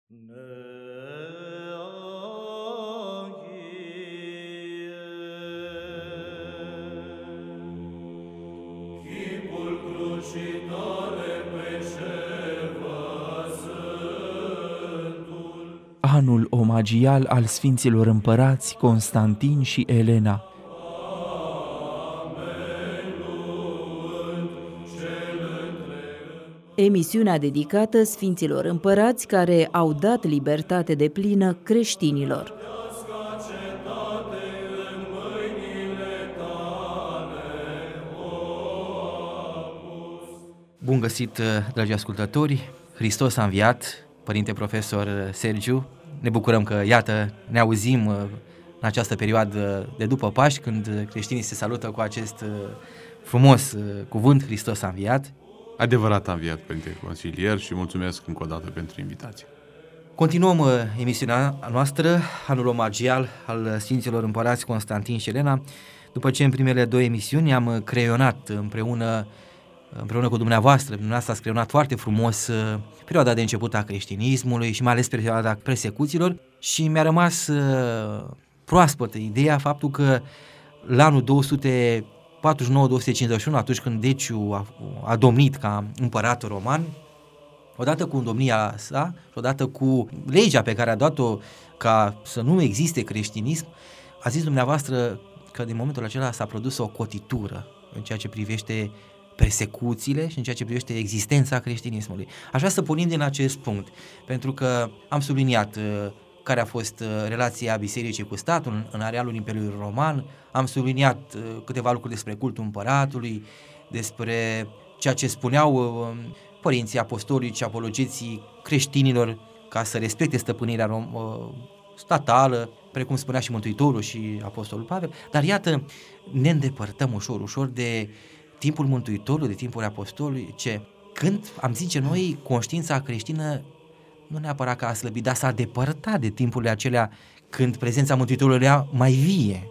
Chipul crucii tale pe cer văzându-l. Anul omagial al Sfinților Împărați Constantin și Elena. Emisiunea dedicată Sfinților Împărați care au dat libertate deplină creștinilor. Bun găsit, dragi ascultători! Hristos a înviat, Părinte Profesor Sergiu. Ne bucurăm că, iată, ne auzim în această perioadă de după Paști, când creștinii se salută cu acest frumos cuvânt, Hristos a înviat. Adevărat a înviat, Părinte Consilier, și mulțumesc încă o dată pentru invitație. Continuăm emisiunea noastră, anul omagial al Sfinților Împărați Constantin și Elena. După ce în primele două emisiuni am creionat împreună cu dumneavoastră ați creionat foarte frumos perioada de început a creștinismului și mai ales perioada persecuțiilor, și mi-a rămas proaspătă ideea faptul că la anul 249-251, atunci când Deciu a domnit ca împărat roman, odată cu domnia sa și odată cu legea pe care a dat-o ca să nu existe creștinism, a zis dumneavoastră că din momentul acela s-a produs o cotitură în ceea ce privește persecuțiile și în ceea ce privește existența creștinismului. Aș vrea să pornim din acest punct, pentru că am subliniat care a fost relația bisericii cu statul în arealul Imperiului Roman, am subliniat câteva lucruri despre cultul împăratului, despre ceea ce spuneau părinții apostolici, apologeții creștinilor ca să respecte stăpânirea statală, precum spunea și Mântuitorul și Apostolul Pavel, dar iată, ne îndepărtăm ușor de timpul Mântuitorului, de timpul Apostolului, când am zice noi, conștiința creștină nu neapărat că a slăbit, dar s-a depărtat de timpurile acelea când prezența Mântuitorului era mai vie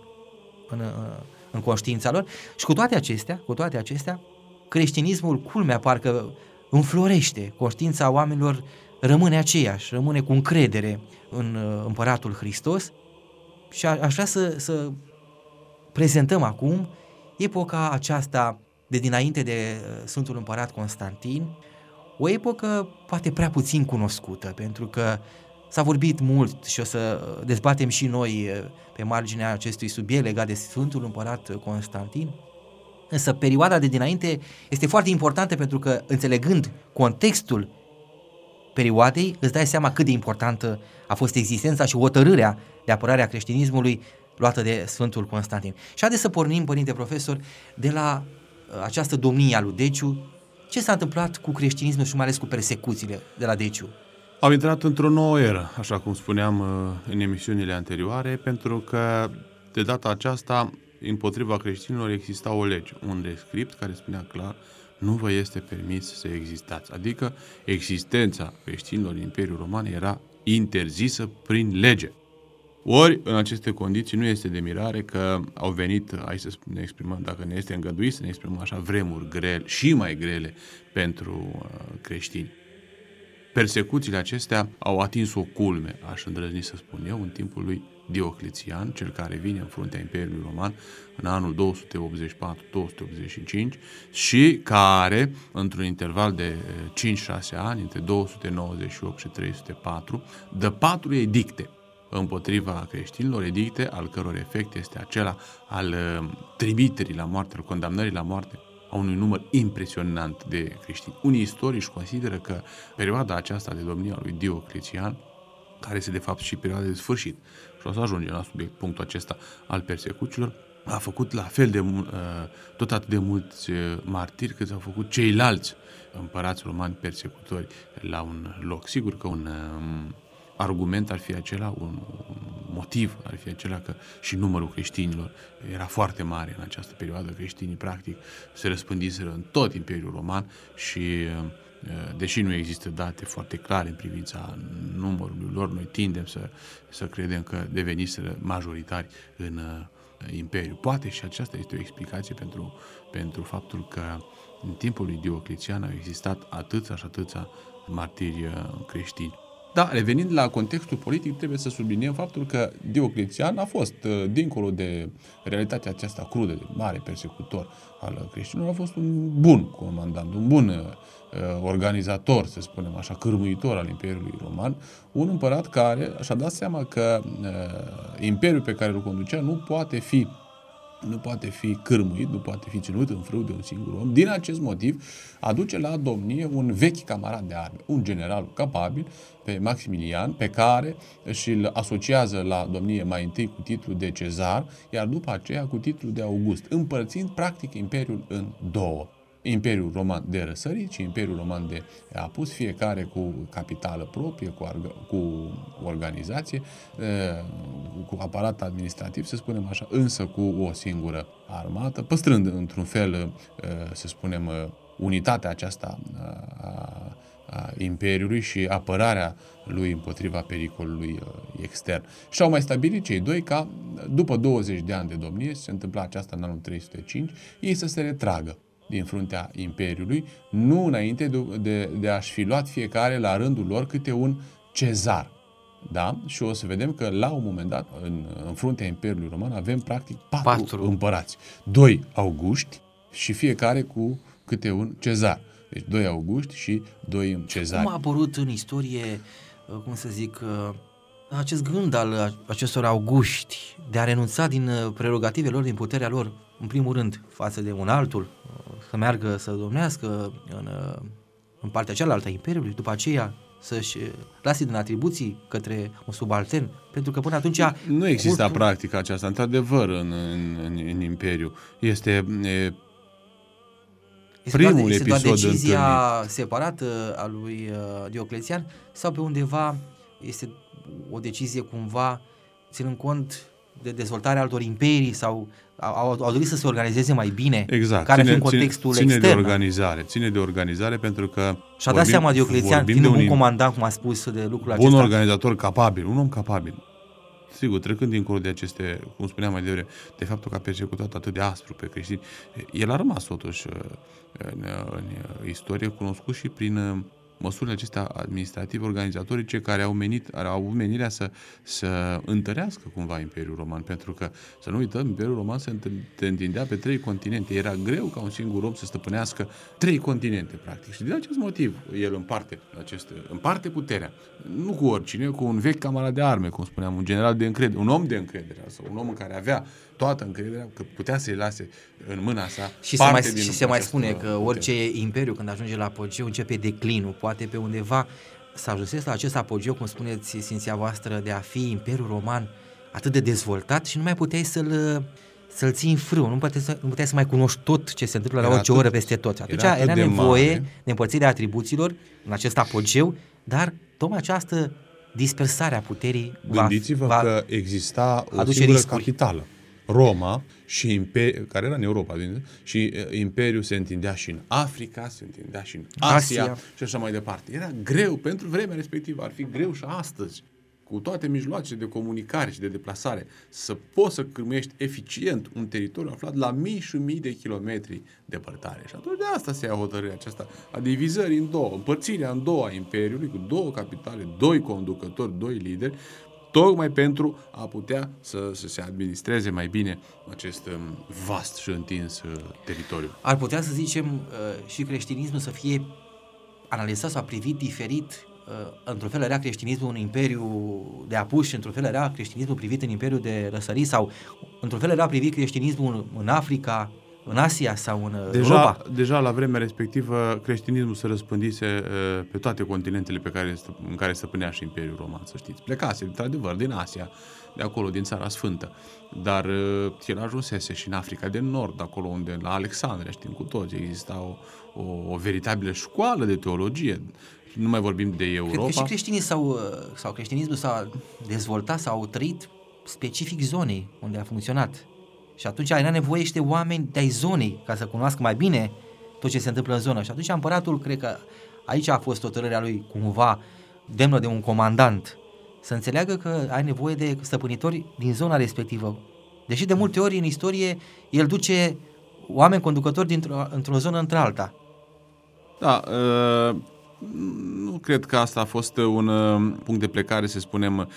în conștiința lor. Și cu toate acestea, creștinismul, culmea, parcă înflorește, conștiința oamenilor rămâne aceeași, rămâne cu încredere în Împăratul Hristos. Și aș vrea să prezentăm acum epoca aceasta de dinainte de Sfântul Împărat Constantin, o epocă poate prea puțin cunoscută, pentru că s-a vorbit mult și o să dezbatem și noi pe marginea acestui subiect legat de Sfântul Împărat Constantin, însă perioada de dinainte este foarte importantă, pentru că înțelegând contextul perioadei îți dai seama cât de importantă a fost existența și hotărârea de apărare a creștinismului luată de Sfântul Constantin. Și haideți să pornim, Părinte Profesor, de la această domnie a lui Deciu. Ce s-a întâmplat cu creștinismul și mai ales cu persecuțiile de la Deciu? Am intrat într-o nouă eră, așa cum spuneam în emisiunile anterioare, pentru că de data aceasta împotriva creștinilor exista o lege, un rescript care spunea clar: nu vă este permis să existați. Adică existența creștinilor în Imperiul Roman era interzisă prin lege. Ori, în aceste condiții, nu este de mirare că au venit, hai să ne exprimăm, dacă ne este îngăduit să ne exprimăm așa, vremuri grele și mai grele pentru creștini. Persecuțiile acestea au atins o culme, aș îndrăzni să spun eu, în timpul lui Diocletian, cel care vine în fruntea Imperiului Roman în anul 284-285 și care, într-un interval de 5-6 ani, între 298 și 304, dă 4 edicte împotriva creștinilor, edicte al căror efect este acela al trimiterii la moarte, al condamnării la moarte a unui număr impresionant de creștini. Unii istorici consideră că perioada aceasta de domnie a lui Diocletian, care este de fapt și perioada de sfârșit, și o să ajungem la punctul acesta al persecuțiilor, a făcut la fel de tot atât de mulți martiri cât au făcut ceilalți împărați romani persecutori la un loc. Sigur că un argument ar fi acela, un motiv ar fi acela că și numărul creștinilor era foarte mare în această perioadă. Creștinii practic se răspândiseră în tot Imperiul Roman și deși nu există date foarte clare în privința numărului lor, noi tindem să credem că deveniseră majoritari în Imperiu. Poate și aceasta este o explicație pentru faptul că în timpul lui Diocletian au existat atâția și atâția martiri creștini. Da, revenind la contextul politic, trebuie să subliniem faptul că Dioclețian a fost, dincolo de realitatea aceasta crudă, de mare persecutor al creștinilor, a fost un bun comandant, un bun organizator, să spunem așa, cârmuitor al Imperiului Roman, un împărat care și-a dat seama că imperiul pe care îl conducea nu poate fi cârmuit, nu poate fi ținut în frâu de un singur om. Din acest motiv, aduce la domnie un vechi camarad de arme, un general capabil, pe Maximilian, pe care și-l asociază la domnie mai întâi cu titlul de cezar, iar după aceea cu titlul de August, împărțind practic imperiul în două. Imperiul Roman de răsărit și Imperiul Roman de apus, fiecare cu capitală proprie, cu organizație, cu aparat administrativ, să spunem așa, însă cu o singură armată, păstrând într-un fel, să spunem, unitatea aceasta a Imperiului și apărarea lui împotriva pericolului extern. Și au mai stabilit cei doi ca, după 20 de ani de domnie, se întâmpla aceasta în anul 305, ei să se retragă din fruntea Imperiului, nu înainte de a-și fi luat fiecare la rândul lor câte un cezar. Da? Și o să vedem că la un moment dat, în fruntea Imperiului Roman, avem practic patru împărați. 2 auguști și fiecare cu câte un cezar. Deci 2 auguști și 2 cezari. Cum a apărut în istorie, cum să zic, acest gând al acestor auguști de a renunța din prerogativele lor, din puterea lor, în primul rând, față de un altul, să meargă să domnească în partea cealaltă a Imperiului, după aceea să-și lase din atribuții către un subaltern, pentru că până atunci... Nu exista practica aceasta, într-adevăr, în Imperiu. Este primul episod doar decizia întâlnit. separată a lui Dioclețian sau pe undeva este o decizie cumva ținând cont de dezvoltarea altor imperii sau au dorit să se organizeze mai bine, exact. Care fiind contextul extern. Ține de organizare pentru că și-a dat seama Dioclețian, fiind un comandant, cum a spus, de lucrul acesta. Un organizator capabil, un om capabil. Sigur, trecând dincolo de aceste, cum spuneam mai devreme, de faptul că a persecutat atât de aspru pe creștini, el a rămas totuși în istorie cunoscut și prin măsurile acestea administrative, organizatorice, care au avut menirea să întărească cumva Imperiul Roman, pentru că, să nu uităm, Imperiul Roman se întindea pe 3 continente. Era greu ca un singur om să stăpânească 3 continente, practic. Și din acest motiv el împarte puterea. Nu cu oricine, cu un vechi camarad de arme, cum spuneam, un general de încredere, un om de încredere, sau un om în care avea toată încrederea, că putea să-i lase în mâna sa și se mai spune că orice imperiu, când ajunge la apogeu, începe declinul. Poate pe undeva să ajunsesc la acest apogeu, cum spuneți, Sfinția voastră, de a fi Imperiul Roman atât de dezvoltat și nu mai puteai să-l ții în frâu, nu puteai să mai cunoști tot ce se întâmplă la orice oră peste tot. Atunci era nevoie de împărțirea atribuțiilor în acest apogeu, dar tocmai această dispersare a puterii Gândiți-vă că exista o singură capitală, Roma, care era în Europa, și Imperiul se întindea și în Africa, se întindea și în Asia și așa mai departe. Era greu pentru vremea respectivă, ar fi greu și astăzi, cu toate mijloacele de comunicare și de deplasare, să poți să cârmuiești eficient un teritoriu aflat la mii și mii de kilometri departare. Și atunci de asta se ia hotărârea aceasta a divizării în două, împărțirea în două a Imperiului, cu 2 capitale, 2 conducători, 2 lideri, tocmai pentru a putea să se administreze mai bine acest vast și întins teritoriu. Ar putea să zicem și creștinismul să fie analizat sau privit diferit. Într-un fel era creștinismul în Imperiul de apus și într-un fel era creștinismul privit în Imperiul de răsărit sau într-un fel era privit creștinismul în Africa, în Asia sau în Europa. Deja la vremea respectivă creștinismul se răspândise pe toate continentele în care stăpânea și Imperiul Roman, să știți. Plecase, într-adevăr, din Asia, de acolo, din Țara Sfântă, dar el ajunsese și în Africa de Nord, acolo unde, la Alexandria, știm cu toți, exista o veritabilă școală de teologie. Nu mai vorbim de Europa. Cred că și creștinii sau creștinismul s-a dezvoltat, s-au trăit specific zonei unde a funcționat. Și atunci era nevoie de oameni de-ai zonei ca să cunoască mai bine tot ce se întâmplă în zonă. Și atunci împăratul, cred că aici a fost hotărârea lui cumva demnă de un comandant, să înțeleagă că ai nevoie de stăpânitori din zona respectivă. Deși de multe ori în istorie el duce oameni conducători într-o zonă într-alta. Da, Nu cred că asta a fost un punct de plecare, să spunem.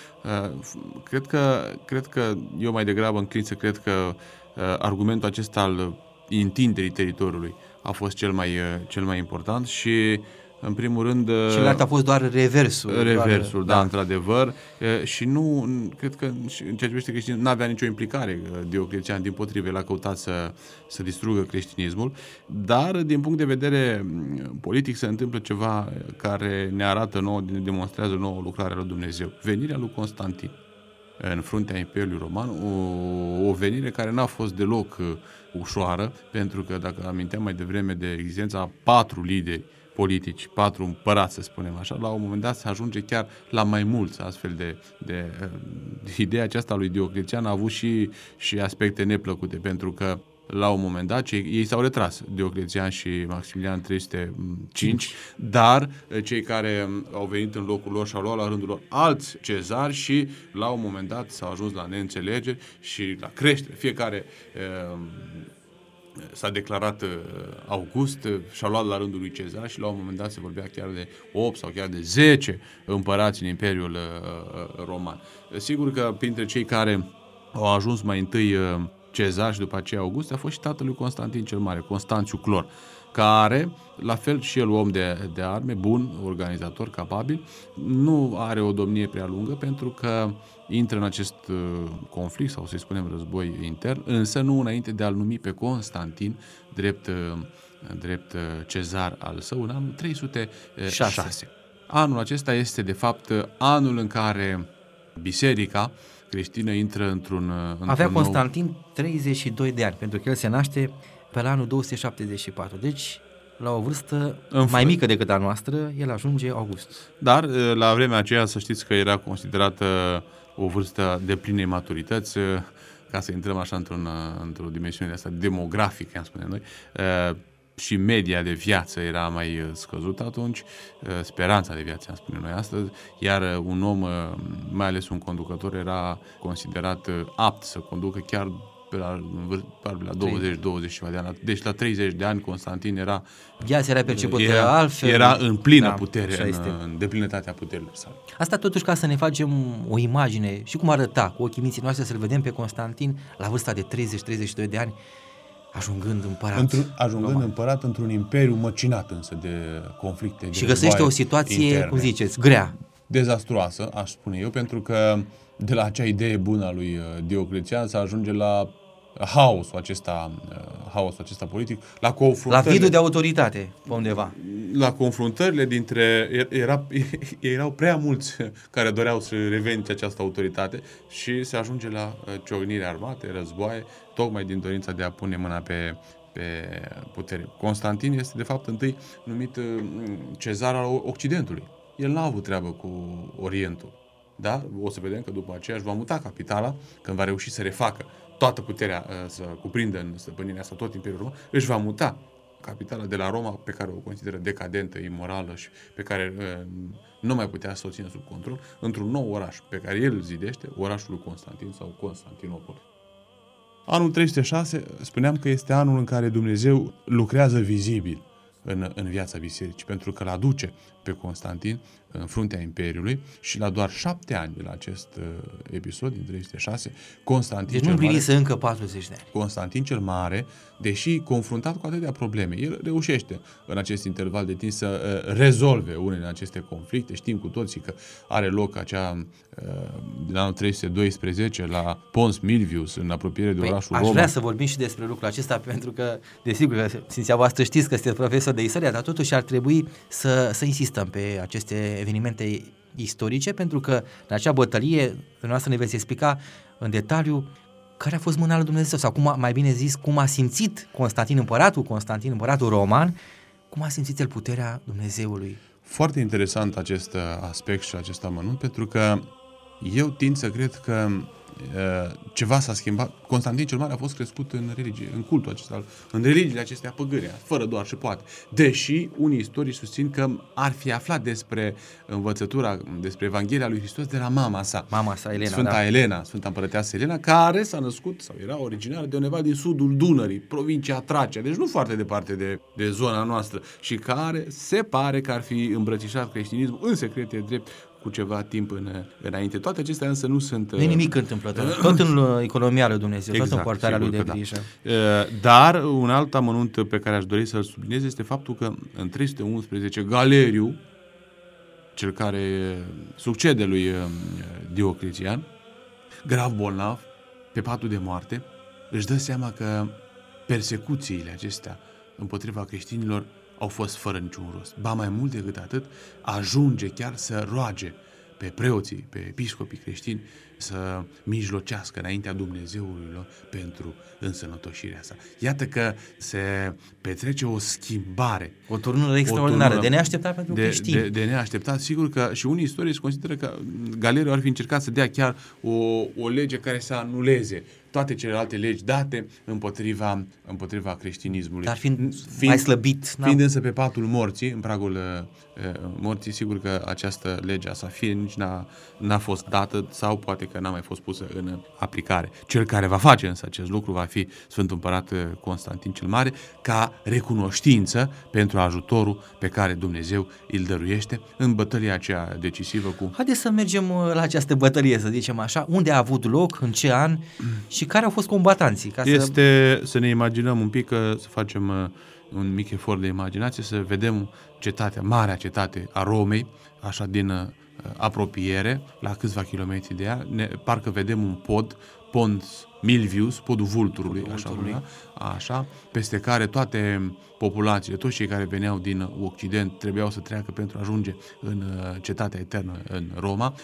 Cred că eu mai degrabă înclin să cred că argumentul acesta al întinderii teritoriului a fost cel mai important și, în primul rând... Celălalt a fost doar reversul. Da, într-adevăr. Și nu, cred că în ceea ce privește creștinismul, n-avea nicio implicare Diocletian, dimpotrivă, el a căutat să distrugă creștinismul, dar din punct de vedere politic se întâmplă ceva care ne arată nouă, ne demonstrează nouă lucrarea lui Dumnezeu. Venirea lui Constantin în fruntea Imperiului Roman, o venire care n-a fost deloc ușoară, pentru că, dacă aminteam mai devreme de existența a 4 lideri politici, 4 împărați, să spunem așa, la un moment dat se ajunge chiar la mai mulți astfel de ideea aceasta lui Diocletian a avut și aspecte neplăcute, pentru că la un moment dat ei s-au retras, Diocletian și Maximilian 305, dar cei care au venit în locul lor și-au luat la rândul lor alți cezari și la un moment dat s-au ajuns la neînțelegeri și la creștere. Fiecare s-a declarat August, și-a luat la rândul lui Cezar și la un moment dat se vorbea chiar de 8 sau chiar de 10 împărați în Imperiul Roman. Sigur că printre cei care au ajuns mai întâi Cezar și după aceea August a fost și tatălui Constantin cel Mare, Constanțiu Clor, care, la fel și el om de arme, bun, organizator, capabil, nu are o domnie prea lungă pentru că intră în acest conflict, sau să-i spunem război intern, însă nu înainte de a-l numi pe Constantin drept cezar al său în anul 306. Anul acesta este, de fapt, anul în care biserica creștină intră într-un Avea Constantin 32 de ani, pentru că el se naște pe la anul 274. Deci, la o vârstă mai mică decât a noastră, el ajunge August. Dar, la vremea aceea, să știți că era considerată o vârstă de plinei maturități, ca să intrăm așa într-o dimensiune asta demografică, am spune noi, și media de viață era mai scăzută atunci, speranța de viață, am spune noi astăzi, iar un om, mai ales un conducător, era considerat apt să conducă chiar la 20 de ani. Deci la 30 de ani Constantin era... Viața era percepută altfel. Era în plină putere, în deplinătatea puterilor sale. Asta totuși ca să ne facem o imagine și cum arăta cu ochii minții noastre, să-l vedem pe Constantin la vârsta de 30-32 de ani, ajungând împărat. Ajungând împărat într-un imperiu măcinat însă de conflicte. Și găsește o situație, interne, cum ziceți, grea. Dezastruoasă, aș spune eu, pentru că de la acea idee bună a lui Diocletian se ajunge la haosul acesta politic, la confruntările. La vidul de autoritate, pe undeva. La confruntările dintre... Erau prea mulți care doreau să revendice această autoritate și se ajunge la ciocniri armate, războaie, tocmai din dorința de a pune mâna pe putere. Constantin este, de fapt, întâi numit cezar al Occidentului. El n-a avut treabă cu Orientul. Da? O să vedem că după aceea își va muta capitala, când va reuși să refacă toată puterea, să cuprindă în stăpânirea asta tot Imperiul Roman, își va muta capitala de la Roma, pe care o consideră decadentă, imorală și pe care nu mai putea să o țină sub control, într-un nou oraș pe care el îl zidește, orașul lui Constantin sau Constantinopol. Anul 306, spuneam că este anul în care Dumnezeu lucrează vizibil în viața bisericii, pentru că îl aduce pe Constantin în fruntea Imperiului și la doar 7 ani de la acest episod din 306, Constantin deci nu împlinise încă 40 de ani. Constantin cel Mare, deși confruntat cu atâtea probleme, el reușește în acest interval de timp să rezolve unele din aceste conflicte. Știm cu toții că are loc acea din anul 312 la Pons Milvius, în apropiere de orașul Roma. Aș vrea să vorbim și despre lucrul acesta, pentru că, desigur, că Sfinția voastră știți că sunteți profesor de istorie, dar totuși ar trebui să insistăm pe aceste evenimente istorice, pentru că în acea bătălie dumneavoastră ne veți explica în detaliu care a fost mâna lui Dumnezeu, sau cum, mai bine zis, cum a simțit Constantin împăratul roman, cum a simțit el puterea Dumnezeului. Foarte interesant acest aspect și acest amănunt, pentru că Eu tind să cred că ceva s-a schimbat. Constantin cel Mare a fost crescut în religie, în cultul acesta, în religiile acestea păgâne, fără doar și poate. Deși unii istorici susțin că ar fi aflat despre învățătura, despre Evanghelia lui Hristos de la mama sa, Elena, Sfânta Elena, Sfânta Împărăteasă Elena, care s-a născut sau era originară de undeva din sudul Dunării, provincia Tracia, deci nu foarte departe de zona noastră, și care se pare că ar fi îmbrățișat creștinismul în secret, e drept, cu ceva timp înainte. Toate acestea însă nu sunt... Nu e nimic întâmplător. Tot în economia lui Dumnezeu, tot în poartarea lui de grijă. Dar un alt amănunt pe care aș dori să-l subliniez este faptul că în 311 Galeriu, cel care succede lui Diocletian, grav bolnav, pe patul de moarte, își dă seama că persecuțiile acestea împotriva creștinilor au fost fără niciun rost. Ba mai mult decât atât, ajunge chiar să roage pe preoții, pe episcopii creștini să mijlocească înaintea Dumnezeului lor pentru însănătoșirea sa. Iată că se petrece o schimbare. O turnură extraordinară, de neașteptat pentru creștini. De neașteptat. Sigur că și unii istorici consideră că Galeriu ar fi încercat să dea chiar o lege care să anuleze toate celelalte legi date împotriva creștinismului. Dar fiind mai slăbit. Fiind însă pe patul morții, în pragul morții, sigur că această lege a sa fie nici n-a fost dată sau poate că n-a mai fost pusă în aplicare. Cel care va face însă acest lucru va fi Sfântul Împărat Constantin cel Mare, ca recunoștință pentru ajutorul pe care Dumnezeu îl dăruiește în bătălia aceea decisivă cu... Haideți să mergem la această bătălie, să zicem așa, unde a avut loc, în ce an și care au fost combatanții. Să ne imaginăm un pic, să facem un mic efort de imaginație, să vedem marea cetate a Romei, așa din apropiere, la câțiva kilometri de ea, parcă vedem un Pons Milvius, podul Vulturului, așa, peste care toate populațiile, toți cei care veneau din Occident trebuiau să treacă pentru a ajunge în cetatea eternă, în Roma.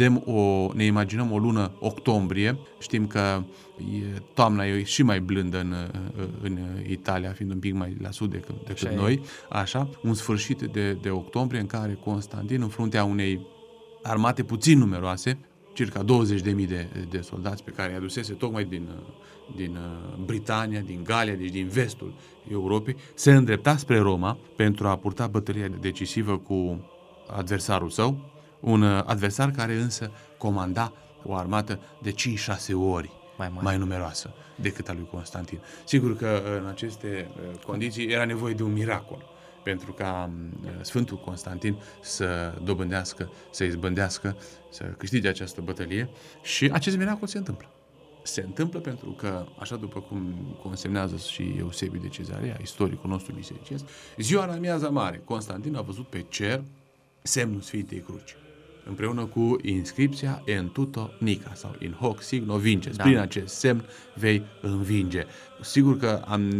Ne imaginăm o lună octombrie, știm că toamna e și mai blândă în Italia, fiind un pic mai la sud decât noi, așa, un sfârșit de octombrie în care Constantin, în fruntea unei armate puțin numeroase, circa 20.000 de soldați pe care i-a adusese tocmai din Britania, din Galia, deci din vestul Europei, se îndrepta spre Roma pentru a purta bătălia decisivă cu adversarul său, un adversar care însă comanda o armată de 5-6 ori mai numeroasă decât a lui Constantin. Sigur că în aceste condiții era nevoie de un miracol pentru ca Sfântul Constantin să dobândească, să izbândească, să câștige această bătălie, și acest miracol se întâmplă. Se întâmplă pentru că, așa după cum consemnează și Eusebiu de Cezarea, istoricul nostru bisericesc, ziua în amiaza mare, Constantin a văzut pe cer semnul Sfintei Cruci, împreună cu inscripția En tuto nica sau In hoc signo vinces. Prin acest semn vei învinge. Sigur că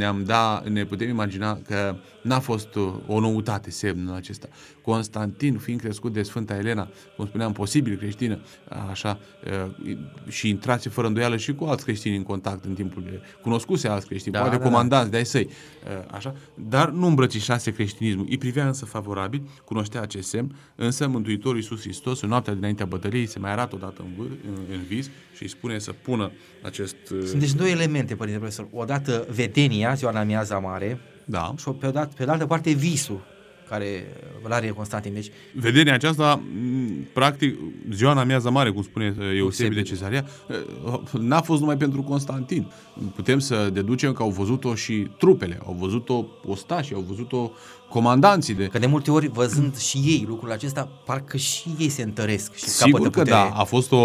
ne putem imagina că n-a fost o noutate semnul acesta. Constantin, fiind crescut de Sfânta Elena, cum spuneam, posibil creștină, așa, și intrase fără îndoială și cu alți creștini în contact în timpul cunoscuse alți creștini, poate comandați de ai săi, așa, dar nu îmbrățișase creștinismul. Îi privea însă favorabil, cunoștea acest semn, însă Mântuitorul Iisus Hristos, în noaptea dinaintea bătăliei, se mai arată odată în vis și îi spune să pună acest... Sunt deci două elemente, Părinte Profesor. Odată vedenia, ziua în amiaza mare, și pe de altă parte visul care îl are Constantin. Deci, vedenia aceasta, practic, ziua în amiaza mare, cum spune Eusebiu de Cezarea, n-a fost numai pentru Constantin. Putem să deducem că au văzut-o și trupele, au văzut-o ostașii, au văzut-o comandanții Că de multe ori, văzând și ei lucrul acesta, parcă și ei se întăresc și sigur capătă putere. Că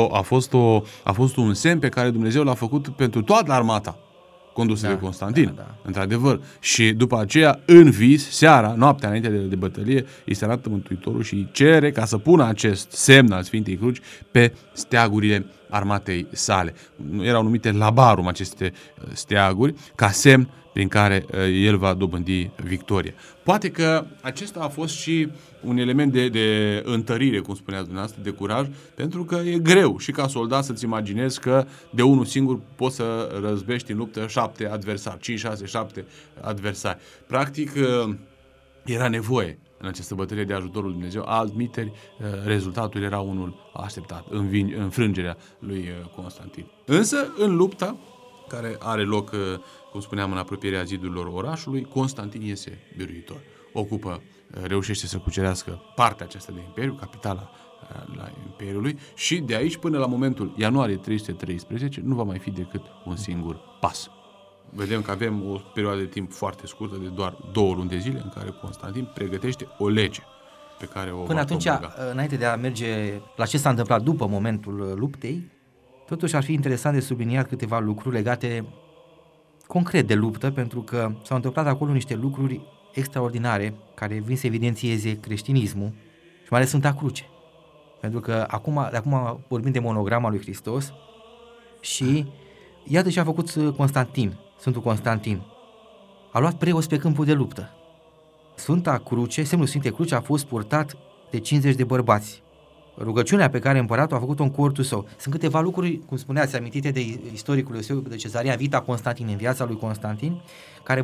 da, a fost un semn pe care Dumnezeu l-a făcut pentru toată armata condusă de Constantin, într-adevăr. Și după aceea, în vis, seara, noaptea înainte de bătălie, îi se arată Mântuitorul și îi cere ca să pună acest semn al Sfintei Cruci pe steagurile armatei sale. Erau numite labarum aceste steaguri, ca semn prin care el va dobândi victoria. Poate că acesta a fost și un element de întărire, cum spuneați dumneavoastră, de curaj, pentru că e greu și ca soldat să-ți imaginezi că de unul singur poți să răzbești în luptă 7 adversari, 5, 6, 7 adversari. Practic, era nevoie în această bătălie de ajutorul lui Dumnezeu, altminteri rezultatul era unul așteptat, înfrângerea lui Constantin. Însă, în lupta care are loc, cum spuneam, în apropierea zidurilor orașului, Constantin iese biruitor. Reușește să cucerească partea aceasta de imperiu, capitala la Imperiului, și de aici până la momentul ianuarie 313 nu va mai fi decât un singur pas. Vedem că avem o perioadă de timp foarte scurtă, de doar 2 luni de zile, în care Constantin pregătește o lege pe care o Până atunci, înainte de a merge la ce s-a întâmplat după momentul luptei, totuși ar fi interesant de subliniat câteva lucruri legate concret de luptă, pentru că s-au întâmplat acolo niște lucruri extraordinare care vin să evidențieze creștinismul și mai ales Sfânta Cruce. Pentru că de acum vorbim de monograma lui Hristos și iată ce a făcut Sfântul Constantin. A luat preoți pe câmpul de luptă. Sfânta Cruce, semnul Sfintei Cruce, a fost purtat de 50 de bărbați. Rugăciunea pe care împăratul a făcut-o în cortul său. Sunt câteva lucruri, cum spuneați, amintite de istoricul Iosif de Cezarea, Vita Constantin, în viața lui Constantin, care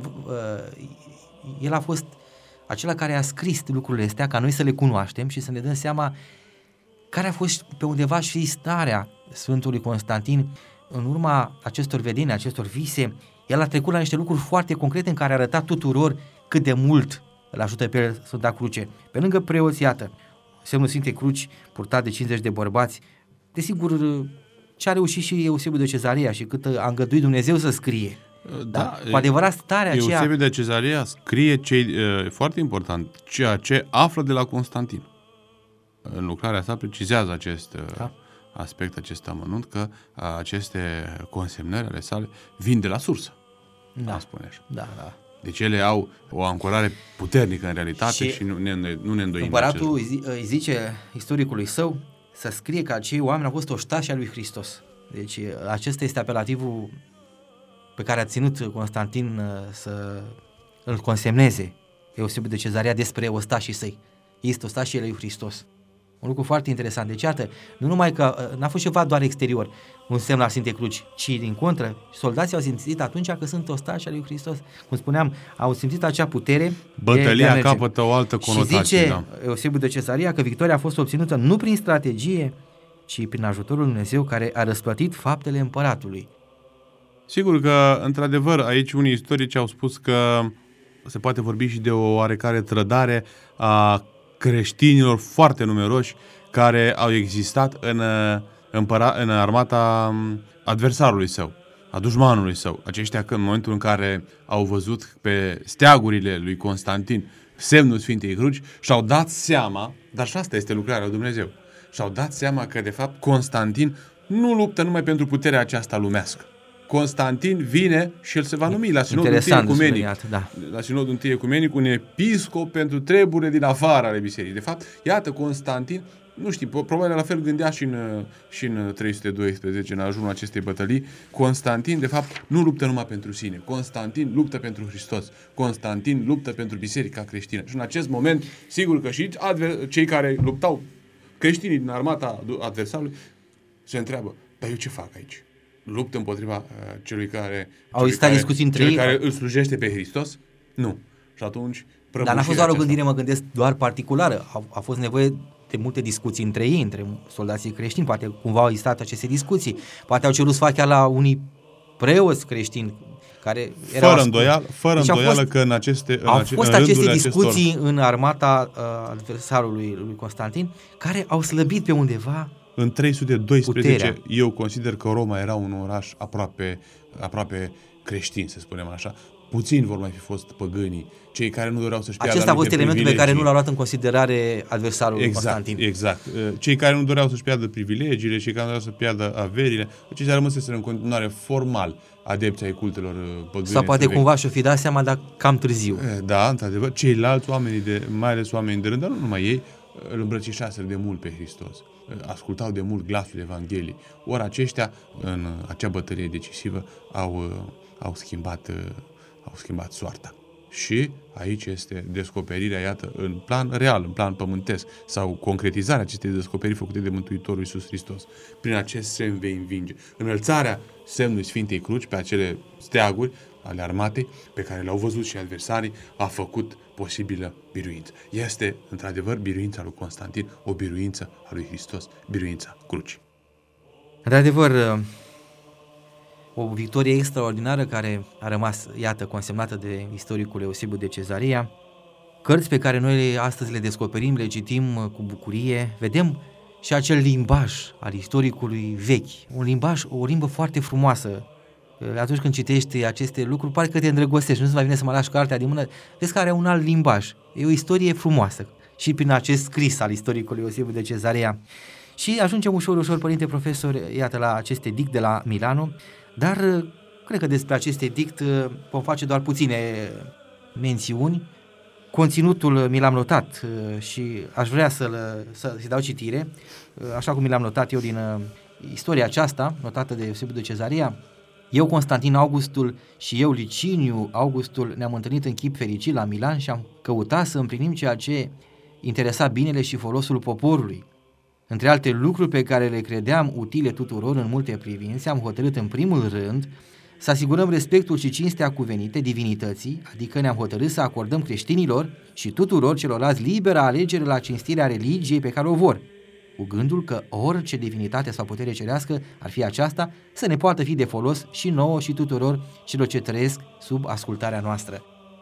el a fost acela care a scris lucrurile astea, ca noi să le cunoaștem și să ne dăm seama care a fost pe undeva și starea Sfântului Constantin în urma acestor vedeni, acestor vise. El a trecut la niște lucruri foarte concrete în care a arătat tuturor cât de mult îl ajută pe el Sfânta Cruce. Pe lângă preoți, iată, semnul Sfintei Cruci, purtat de 50 de bărbați, desigur ce a reușit și Eusebiu de Cezarea și cât a îngăduit Dumnezeu să scrie. Da, cu adevărat starea aceea... Eusebiu de Cezarea scrie, foarte important, ceea ce află de la Constantin. În lucrarea sa precizează acest aspect, acest amănunt, că aceste consemnări ale sale vin de la sursă. Da, spune așa. Da. Deci ele au o ancorare puternică în realitate și nu ne îndoim. Împăratul îi zice istoricului său să scrie că acei oameni au fost oștași ai lui Hristos. Deci acesta este apelativul pe care a ținut Constantin să îl consemneze Eusebiu de Cezarea despre ostașii săi. Este ostașii lui Hristos. Un lucru foarte interesant. Deci, iată, nu numai că n-a fost ceva doar exterior, un semn al Sfintei Cruci, ci din contră, soldații au simțit atunci că sunt ostași al lui Hristos. Cum spuneam, au simțit acea putere. Bătălia capătă o altă conotație. Și zice Eusebiu de Cezarea că victoria a fost obținută nu prin strategie, ci prin ajutorul lui Dumnezeu care a răsplătit faptele împăratului. Sigur că, într-adevăr, aici unii istorici au spus că se poate vorbi și de o oarecare trădare a creștinilor foarte numeroși care au existat în armata adversarului său, a dușmanului său. Aceștia că în momentul în care au văzut pe steagurile lui Constantin semnul Sfintei Cruci și-au dat seama, dar și asta este lucrarea lui Dumnezeu, și-au dat seama că de fapt Constantin nu luptă numai pentru puterea aceasta lumească. Constantin vine și el se va numi la Sinodul I Ecumenic. La Sinodul I Ecumenic un episcop pentru treburile din afara ale bisericii. De fapt, iată, Constantin, nu știu, probabil la fel gândea și în 312, în ajunul acestei bătălii. Constantin, de fapt, nu luptă numai pentru sine. Constantin luptă pentru Hristos. Constantin luptă pentru biserica creștină. Și în acest moment, sigur că și cei care luptau, creștinii din armata adversarului, se întreabă, dar eu ce fac aici? Lupt împotriva celui care îl slujește pe Hristos? Nu. Și atunci... Dar n-a fost doar o gândire, mă gândesc, doar particulară. A fost nevoie de multe discuții între ei, între soldații creștini. Poate cumva au existat aceste discuții. Poate au cerut sfat chiar la unii preoți creștini care erau... Fără îndoială că în aceste... Au fost aceste discuții în armata adversarului lui Constantin, care au slăbit pe undeva... În 312, puterea. Eu consider că Roma era un oraș aproape creștin, să spunem așa. Puțini vor mai fi fost păgânii, cei care nu doreau să-și piardă acesta a fost elementul pe care nu l-a luat în considerare adversarul Constantin. Exact. Cei care nu doreau să-și piardă privilegiile, cei care nu doreau să piardă averile, aceștia rămăseseră în continuare formal adepți ai cultelor păgâne. Sau poate cumva și-o fi dat seama, dar cam târziu. Da, într-adevăr, ceilalți oameni, mai ales oameni de rând, dar nu numai ei, îl îmbrățișaseră de mult pe Hristos. Ascultau de mult glasul Evangheliei. Ori aceștia, în acea bătălie decisivă, au schimbat soarta. Și aici este descoperirea, iată, în plan real, în plan pământesc, sau concretizarea acestei descoperiri făcute de Mântuitorul Iisus Hristos. Prin acest semn vei învinge. Înălțarea semnului Sfintei Cruci pe acele steaguri ale armatei, pe care le-au văzut și adversarii, a făcut posibilă biruință. Este, într-adevăr, biruința lui Constantin, o biruință a lui Hristos, biruința crucii. Într-adevăr, o victorie extraordinară care a rămas, iată, consemnată de istoricul Eusebiu de Cezarea. Cărți pe care noi astăzi le descoperim, le citim cu bucurie, vedem și acel limbaj al istoricului vechi, un limbaj, o limbă foarte frumoasă. Atunci când citești aceste lucruri, pare că te îndrăgostești, nu-ți mai vine să mai lași cartea din mână, vezi că are un alt limbaj, e o istorie frumoasă și prin acest scris al istoricului Eusebiu de Cezarea. Și ajungem ușor, părinte profesor, iată, la acest edict de la Milano, dar cred că despre acest edict vom face doar puține mențiuni. Conținutul mi l-am notat și aș vrea să-i dau citire, așa cum mi l-am notat eu din istoria aceasta, notată de Eusebiu de Cezarea. Eu, Constantin Augustul și eu, Liciniu Augustul, ne-am întâlnit în chip fericit la Milan și am căutat să împlinim ceea ce interesa binele și folosul poporului. Între alte lucruri pe care le credeam utile tuturor în multe privințe, am hotărât în primul rând să asigurăm respectul și cinstea cuvenite divinității, adică ne-am hotărât să acordăm creștinilor și tuturor celorlalți liberă alegere la cinstirea religiei pe care o vor, cu gândul că orice divinitate sau putere cerească ar fi aceasta, să ne poată fi de folos și nouă și tuturor celor ce trăiesc sub ascultarea noastră.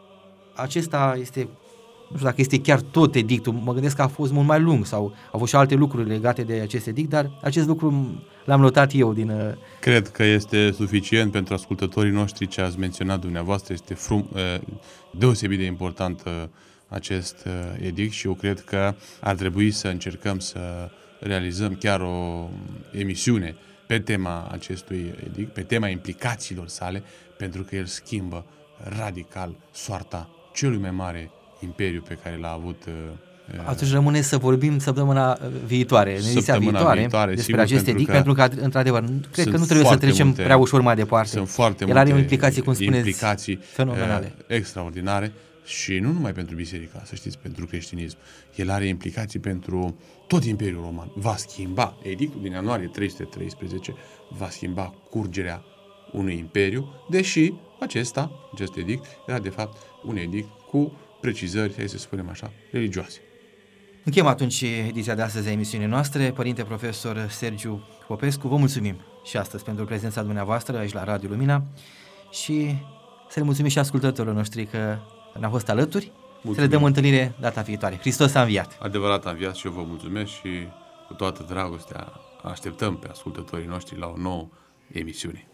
Acesta este, nu știu dacă este chiar tot edictul, mă gândesc că a fost mult mai lung sau au fost și alte lucruri legate de acest edict, dar acest lucru l-am notat eu din... Cred că este suficient pentru ascultătorii noștri ce ați menționat dumneavoastră, este deosebit de important acest edict și eu cred că ar trebui să încercăm să realizăm chiar o emisiune pe tema acestui edict, pe tema implicațiilor sale, pentru că el schimbă radical soarta celui mai mare imperiu pe care l-a avut. Atunci rămâne să vorbim săptămâna viitoare, ediția viitoare despre sigur, acest edict, pentru că într-adevăr, cred că nu trebuie să trecem prea ușor mai departe. Sunt foarte el are implicații, cum spuneți, implicații fenomenale. Extraordinare și nu numai pentru biserica, să știți, pentru creștinism. El are implicații pentru tot Imperiul Roman. Va schimba, edictul din ianuarie 313 va schimba curgerea unui imperiu, deși acest edict era de fapt un edict cu precizări, hai să spunem așa, religioase. Încheiem atunci ediția de astăzi a emisiunii noastre. Părinte profesor Sergiu Popescu, vă mulțumim și astăzi pentru prezența dumneavoastră aici la Radio Lumina și să le mulțumim și ascultătorilor noștri că ne-au fost alături. Mulțumim. Să le dăm întâlnire data viitoare. Hristos a înviat! Adevărat a înviat și eu vă mulțumesc și cu toată dragostea așteptăm pe ascultătorii noștri la o nouă emisiune.